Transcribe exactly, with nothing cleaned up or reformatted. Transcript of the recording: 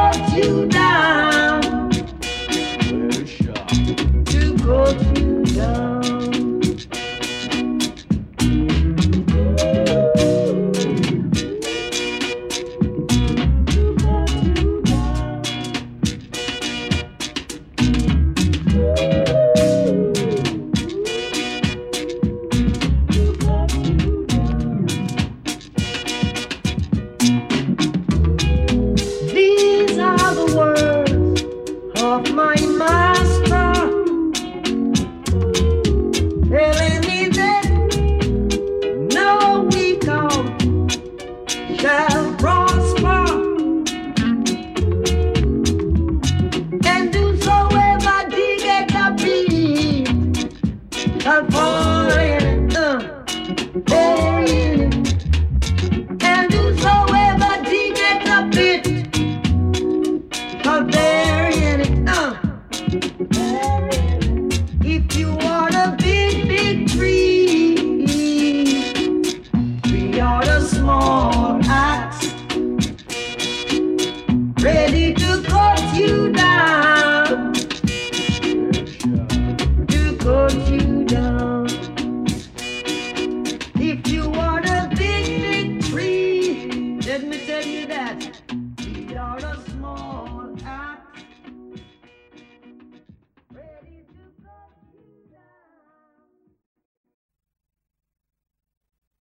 cut you down, to cut you down. Of my master, telling me that no weakness shall prosper, and whosoever diggeth a pit shall fall in it, uh, fall in it, and whosoever diggeth a pit shall bury in it. If you want a big, big tree, we are a small axe, ready to cut you down, to cut you down. If you want a big, big tree, let me tell you that